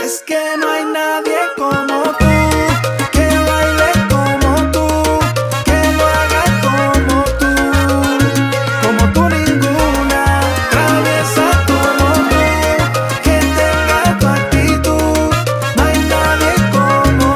Es que no hay nadie como tú, que baile como tú, que lo haga como tú ninguna, traviesa como tú, que tenga tu actitud. No hay nadie como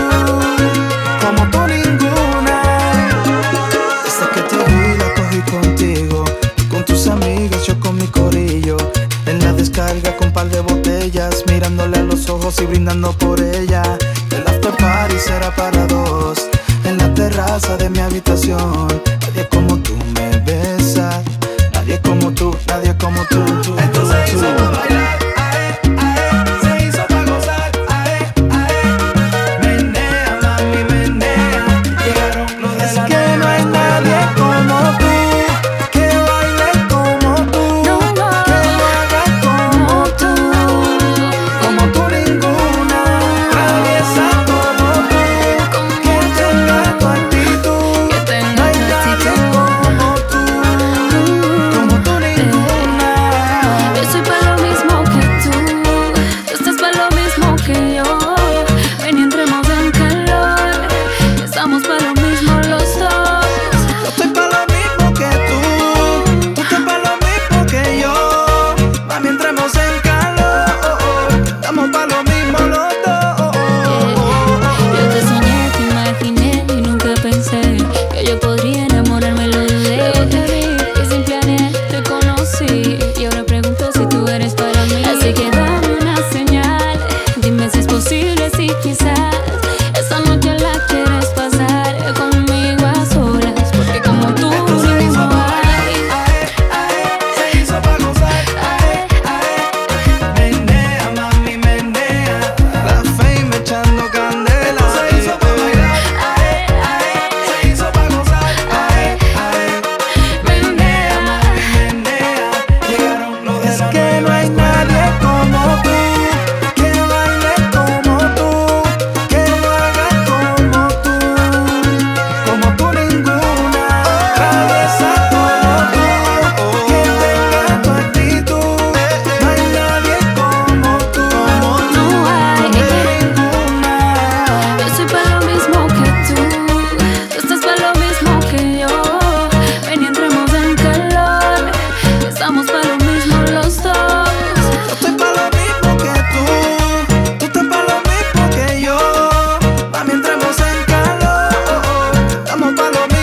tú ninguna. Desde que te vi la cogí contigo, con tus amigas, yo con mi corillo. En la descarga con par de botellas, mirándole a los ojos y brindando por ella. El after party será para dos, en la terraza de mi habitación. Nadie como tú me besas, nadie como tú, nadie como tú. Esto se hizo para bailar, ae, ae, se hizo para gozar, ae, ae. Menea, mami, menea, llegaron los de la. Es que no hay nadie como tú, que baile como tú, que lo haga como tú ninguna, traviesa como tú, que tenga tu actitud. No hay nadie como tú ninguna. Yo soy pa' lo mismo que tú estás pa' lo mismo que yo. Ven y entremos en calor, estamos pa' lo mismo los dos. Yo estoy pa' lo mismo que tú estás pa' lo mismo que yo. Mami, entremos en calor, estamos pa' lo mismo los dos. Yo te soñé, te imaginé y nunca pensé que yo podría enamorarme lo de. Luego te vi y sin planear te conocí y ahora pregunto si tú eres para mí. Así que dame una señal, dime si es posible, si quizás esta noche la quieres pasar conmigo a solas, porque como tú Esto se hizo no pa' hay. bailar, ae, ae, se hizo pa' gozar, ae, ae. Menea, mami, menea, la fame echando candela. Esto se hizo pa' bailar, ae, ae, se hizo pa' gozar, ae, ae. Menea, mami, menea, llegaron los de la. Es que no hay nadie como tú, que baile como tú, que lo haga como tú ninguna, traviesa como tú, que tenga tu actitud. No hay nadie como tú ninguna. Yo soy pa' lo mismo que tú estás pa' lo mismo que yo. Ven y entremos en calor, estamos pa' lo mismo los dos. Yo estoy pa' lo mismo que tú estás pa' lo mismo que yo. Mami, entremos en calor, estamos pa' lo mismo.